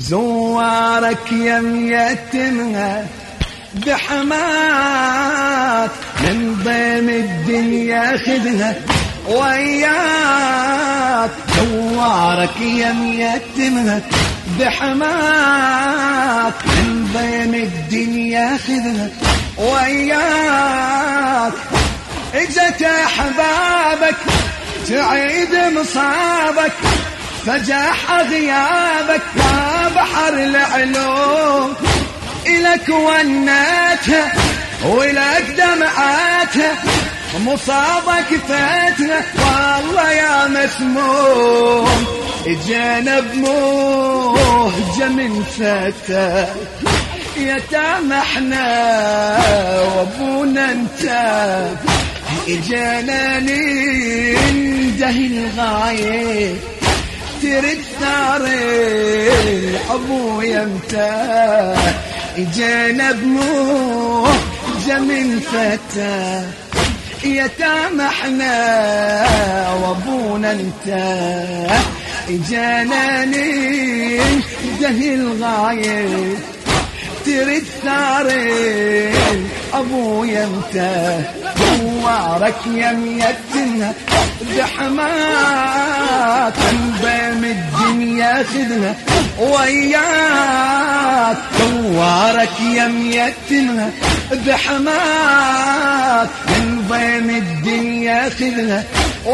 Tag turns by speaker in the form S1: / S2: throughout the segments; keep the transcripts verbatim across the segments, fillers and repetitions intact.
S1: زوارك يا ميتمها بحماك من بين الدنيا خذها وياك. زوارك يا ميتمها بحماك من بين الدنيا خذها وياك. اجت احبابك تعيد مصابك فجاح غيابك يا بحر العلوم. إلك وناتها ولك دمعاتها مصابك فاتنا والله يا مسموم. اجانا بموجة من فتى يتامى احنا وابونا انت. اجانا ننده الغاية ترد ثار ابويا امتى. اجانا بموجة من فتى يتامى احنا وابونا انت. اجانا ننده الغاية ترد ثار ابويا امتى. زوارك يا ميتنا بحماك من بين الدنيا خذها وياك. زوارك يا ميتنا بحماك من بين الدنيا خذها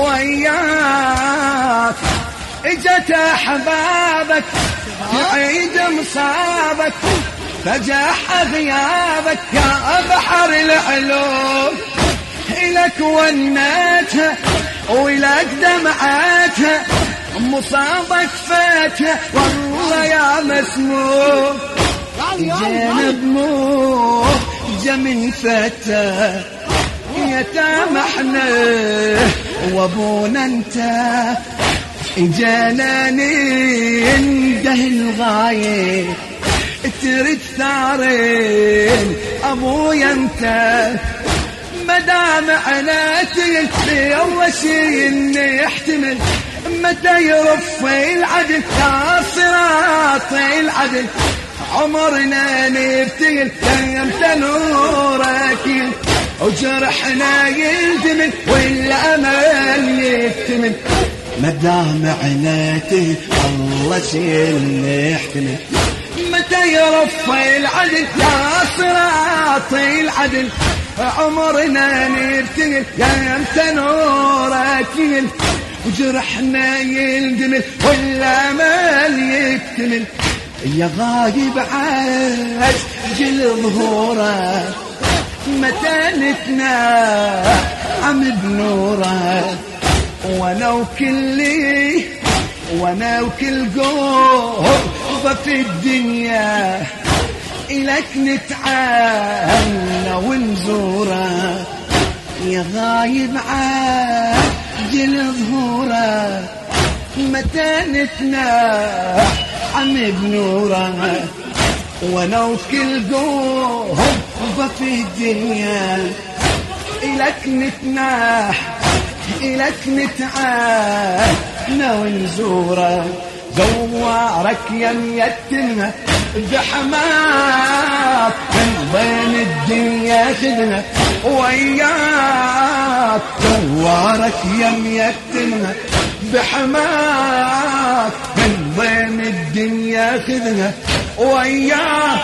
S1: وياك. اجت احبابك تعيد مصابك فجاح غيابك يا بحر العلوم. إلك وناتها ولك دمعاتها مصابك فاتها والله يا مسموم. اجانا بموجة من فتى يتامى احنا وابونا انت. اجانا ننده الغاية ترد ثارين ابويا انت. مدام عناتي يلا شي يحتمل متى يرفع العدل يا صراط العدل. عمرنا نبتل يمتى نورك وجرحنا يلتمل والامل يكتمل. مدام عناتي الله شي يحتمل متى يرفع العدل يا صراط العدل. عمرنا نبتل يا امتى نورك وجرحنا يندمل والامل يكتمل. يا غايب عاجل ظهورك متى نتنعم بنورك. وانا وكلي وانا وكل قوة في الدنيا إلك نتعانى ونزورك. يا غايب عاجل ظهورك متى نتنعم بنورك. وانا وكل قوة في الدنيا إلك نتناح إلك نتعانى ونزورك. زوارك يا ميتنا بحماك من بين الدنيا خذنا وياك. زوارك يا ميتنا بحماك من بين الدنيا خذنا وياك.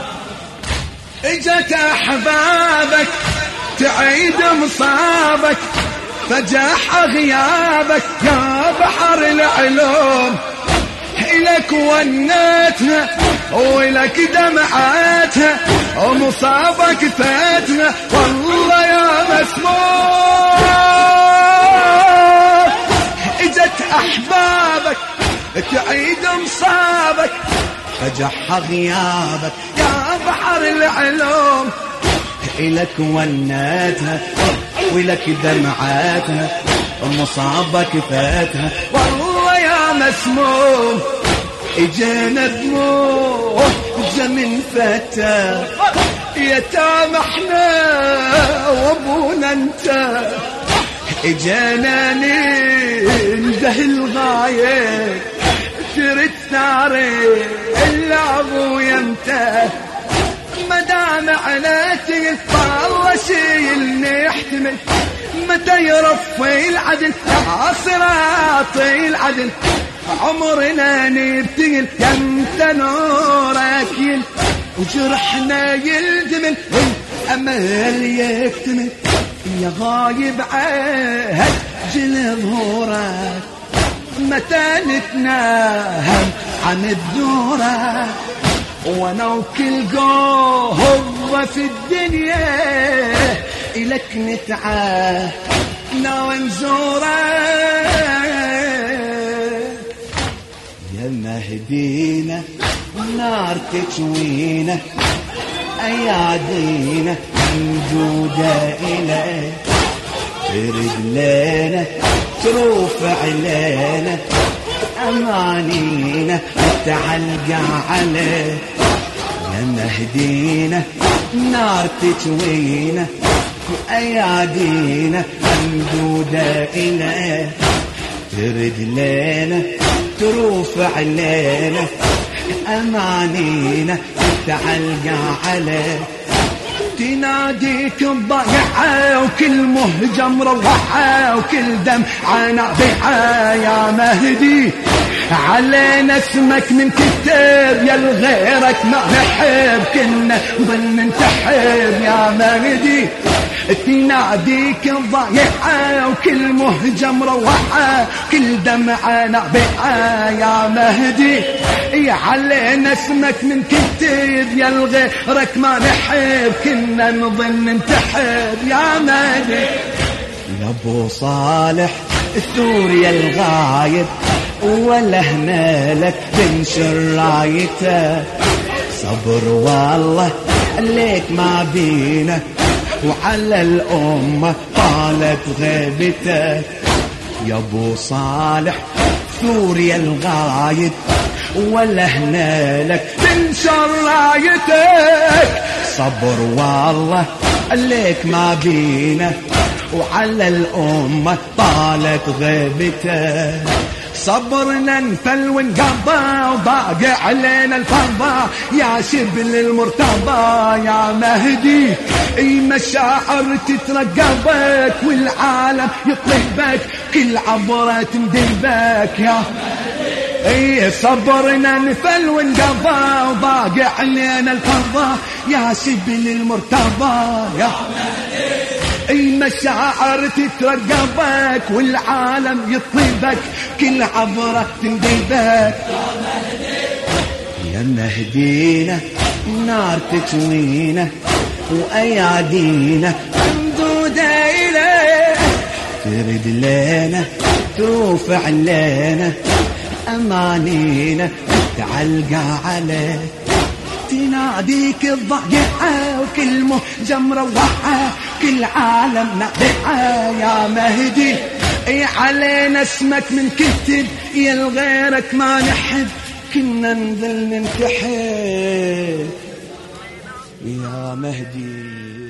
S1: اجت احبابك تعيد مصابك فجاح غيابك يا بحر العلوم. إلك وناتها ولك دمعاتها ومصابك فاتنا والله يا مسموم. اجت احبابك تعيد مصابك فجح غيابك يا بحر العلوم. إلك وناتها ولك دمعاتها ومصابك فاتها والله يا مسموم. اجانا بموجة من فتى يتامى احنا وابونا انت. اجانا ننده الغاية ترد ثاري نايل والله شيل نحتمل متى يرفي العدل يا صراطي العدل عمرنا نبتهل يمت نورك يل وجرحنا يلدمل الأمل يكتمل يا غايب عهد جل ظهورك متى نتناهم عن الدورة وانا وكل قوة في الدنيا إلك نتعاه ونزورك يا مهدينا نار تشوينا أيادينا موجودة إليك ترد لنا تروف علينا أمانينا تعلقى عليك يا مهدينا نار تشوينا أيادينا ممدودة إليك ترد لنا تروف علينا أمانينا تعلقى عليك تناديك الضيعة وكل مهجة مروحة وكل دمعة نابعة يا مهدي علينا اسمك من كتاب يا الغيرك ما نحب كنا ظن ننتحب يا مهدي تناديك الضيعة وكل مهجة مروحة كل دمعة نابعة يا مهدي علينا اسمك من كتاب يا الغيرك ما نحب كنا نظن ننتحب يا مهدي يا ابو صالح الثوري الغايب ولا هنا لك تنشر رايته صبر والله عليك ما بينا وعلى الأمة طالت غيبتك يا ابو صالح ثوري الغايب ولا هنا لك تنشر رايتك صبر والله عليك ما بينا وعلى الأمة طالت غيبتك صبرنا انفل ونقضى وباقي علينا الفضاء يا شبل المرتضى يا مهدي اي مشاعر تترقبك والعالم يطلبك كل عبرة تندبك يا اي صبرنا نفل ونقضى وباقي علينا الفضاء يا شبل المرتضى يا اي مشاعر تترقبك والعالم يطلبك كل عبرة تندبك يا مهدينا نار تكوينا وايادينا ممدودة إليك ترد لنا تروف علينا أمانينا تعلقى عليك تناديك الضيعة وكل مهجة مروحة كل عالم نابعة يا مهدي اي علينا اسمك من كتب يا الغيرك ما نحب كنا نذل ننتحب يا مهدي.